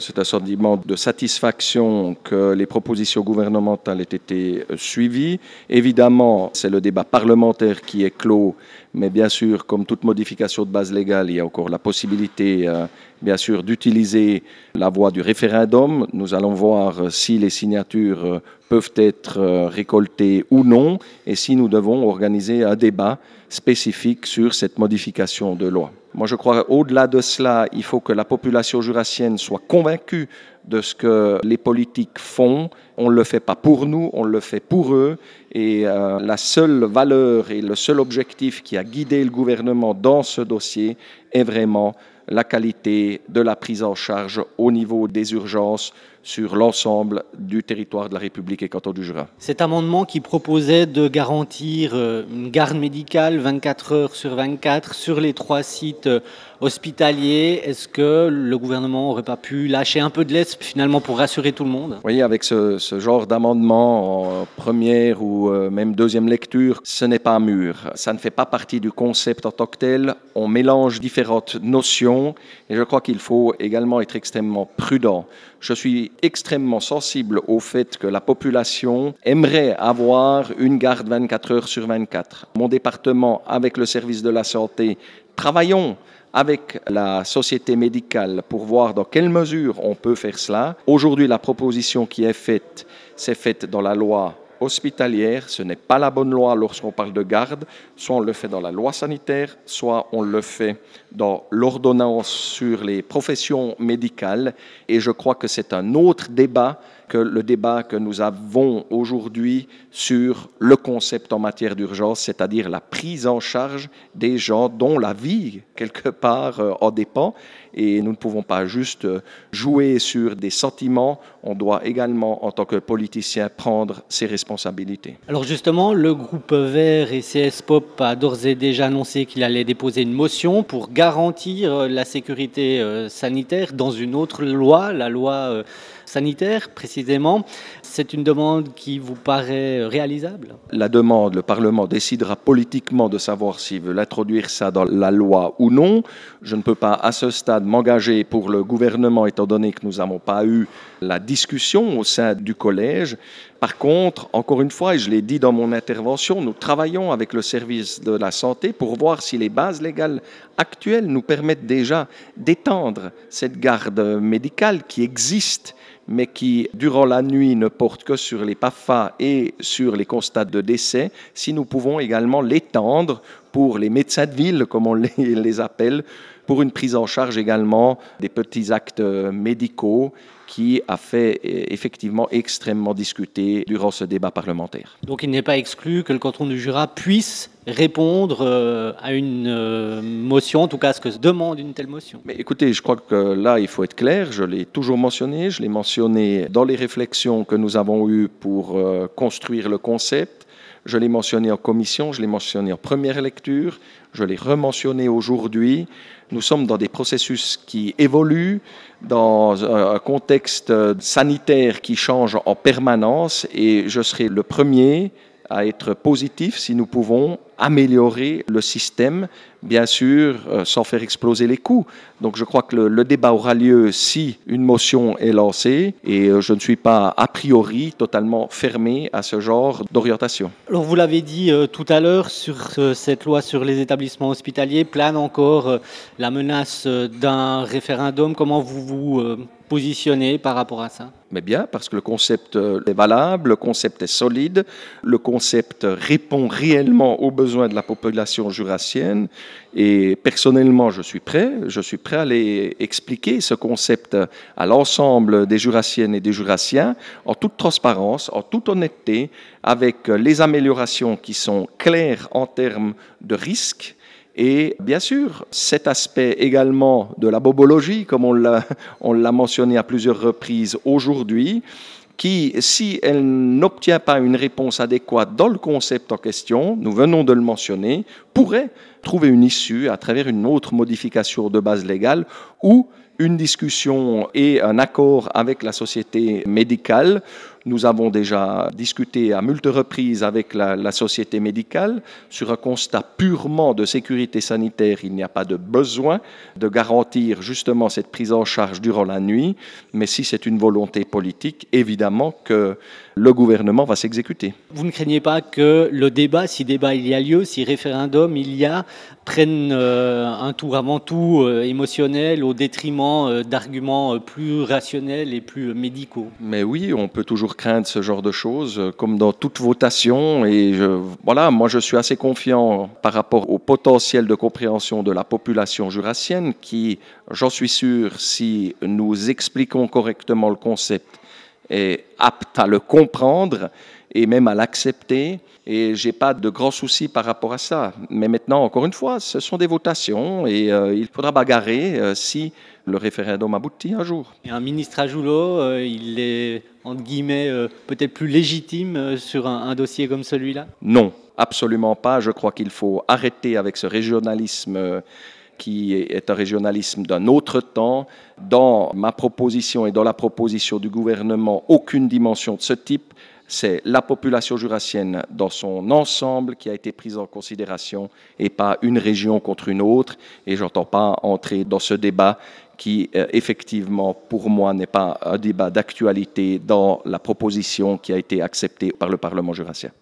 c'est un sentiment de satisfaction que les propositions gouvernementales aient été suivies. Évidemment, c'est le débat parlementaire qui est clos, mais bien sûr, comme toute modification de base légale, il y a encore la possibilité, bien sûr, d'utiliser la voie du référendum. Nous allons voir si les signatures peuvent être récoltées ou non, et si nous devons organiser un débat spécifique sur cette modification de loi. Moi, je crois qu'au-delà de cela, il faut que la population jurassienne soit convaincue de ce que les politiques font. On ne le fait pas pour nous, on le fait pour eux. Et la seule valeur et le seul objectif qui a guidé le gouvernement dans ce dossier est vraiment la qualité de la prise en charge au niveau des urgences sur l'ensemble du territoire de la République et canton du Jura. Cet amendement qui proposait de garantir une garde médicale 24 heures sur 24 sur les 3 sites hospitaliers, est-ce que le gouvernement n'aurait pas pu lâcher un peu de lest finalement pour rassurer tout le monde ? Vous voyez, avec ce genre d'amendement en première ou même deuxième lecture, ce n'est pas mûr. Ça ne fait pas partie du concept en tant que tel. On mélange différentes notions et je crois qu'il faut également être extrêmement prudent. Je suis extrêmement sensible au fait que la population aimerait avoir une garde 24 heures sur 24. Mon département, avec le service de la santé, travaillons avec la société médicale pour voir dans quelle mesure on peut faire cela. Aujourd'hui, la proposition qui est faite, c'est faite dans la loi hospitalière. Ce n'est pas la bonne loi lorsqu'on parle de garde. Soit on le fait dans la loi sanitaire, soit on le fait dans l'ordonnance sur les professions médicales. Et je crois que c'est un autre débat que le débat que nous avons aujourd'hui sur le concept en matière d'urgence, c'est-à-dire la prise en charge des gens dont la vie, quelque part, en dépend. Et nous ne pouvons pas juste jouer sur des sentiments, on doit également, en tant que politicien, prendre ses responsabilités. Alors justement, le groupe Vert et CS Pop a d'ores et déjà annoncé qu'il allait déposer une motion pour garantir la sécurité sanitaire dans une autre loi, la loi sanitaire précisément. C'est une demande qui vous paraît réalisable ? La demande, le Parlement décidera politiquement de savoir s'il veut introduire ça dans la loi ou non. Je ne peux pas à ce stade m'engager pour le gouvernement étant donné que nous n'avons pas eu la discussion au sein du collège. Par contre, encore une fois, et je l'ai dit dans mon intervention, nous travaillons avec le service de la santé pour voir si les bases légales actuelles nous permettent déjà d'étendre cette garde médicale qui existe, mais qui, durant la nuit, ne porte que sur les PAFA et sur les constats de décès, si nous pouvons également l'étendre pour les médecins de ville, comme on les appelle, pour une prise en charge également des petits actes médicaux qui a fait effectivement extrêmement discuter durant ce débat parlementaire. Donc il n'est pas exclu que le canton du Jura puisse répondre à une motion, en tout cas à ce que se demande une telle motion. Mais écoutez, je crois que là, il faut être clair, je l'ai toujours mentionné, je l'ai mentionné dans les réflexions que nous avons eues pour construire le concept, je l'ai mentionné en commission, je l'ai mentionné en première lecture, je l'ai rementionné aujourd'hui. Nous sommes dans des processus qui évoluent, dans un contexte sanitaire qui change en permanence et je serai le premier à être positif si nous pouvons améliorer le système, bien sûr, sans faire exploser les coûts. Donc je crois que le débat aura lieu si une motion est lancée et je ne suis pas a priori totalement fermé à ce genre d'orientation. Alors vous l'avez dit tout à l'heure, sur cette loi sur les établissements hospitaliers, plane encore la menace d'un référendum. Comment vous vous positionnez par rapport à ça ? Mais bien, parce que le concept est valable, le concept est solide, le concept répond réellement aux besoins de la population jurassienne et personnellement, je suis prêt à aller expliquer ce concept à l'ensemble des jurassiennes et des jurassiens en toute transparence, en toute honnêteté, avec les améliorations qui sont claires en termes de risques. Et bien sûr, cet aspect également de la bobologie, comme on l'a mentionné à plusieurs reprises aujourd'hui, qui, si elle n'obtient pas une réponse adéquate dans le concept en question, nous venons de le mentionner, pourrait trouver une issue à travers une autre modification de base légale ou une discussion et un accord avec la société médicale. Nous avons déjà discuté à multiples reprises avec la société médicale sur un constat purement de sécurité sanitaire. Il n'y a pas de besoin de garantir justement cette prise en charge durant la nuit, mais si c'est une volonté politique, évidemment que le gouvernement va s'exécuter. Vous ne craignez pas que le débat, si débat il y a lieu, si référendum il y a, prenne un tour avant tout émotionnel au détriment d'arguments plus rationnels et plus médicaux? Mais oui, on peut toujours craindre ce genre de choses, comme dans toute votation. Et voilà, moi je suis assez confiant par rapport au potentiel de compréhension de la population jurassienne qui, j'en suis sûr, si nous expliquons correctement le concept, est apte à le comprendre et même à l'accepter. Et je n'ai pas de grands soucis par rapport à ça. Mais maintenant, encore une fois, ce sont des votations et il faudra bagarrer si le référendum aboutit un jour. Et un ministre à Joulot, il est, entre guillemets, peut-être plus légitime sur un dossier comme celui-là? Non, absolument pas. Je crois qu'il faut arrêter avec ce régionalisme qui est un régionalisme d'un autre temps. Dans ma proposition et dans la proposition du gouvernement, aucune dimension de ce type. C'est la population jurassienne dans son ensemble qui a été prise en considération et pas une région contre une autre. Et je n'entends pas entrer dans ce débat qui, effectivement, pour moi, n'est pas un débat d'actualité dans la proposition qui a été acceptée par le Parlement jurassien.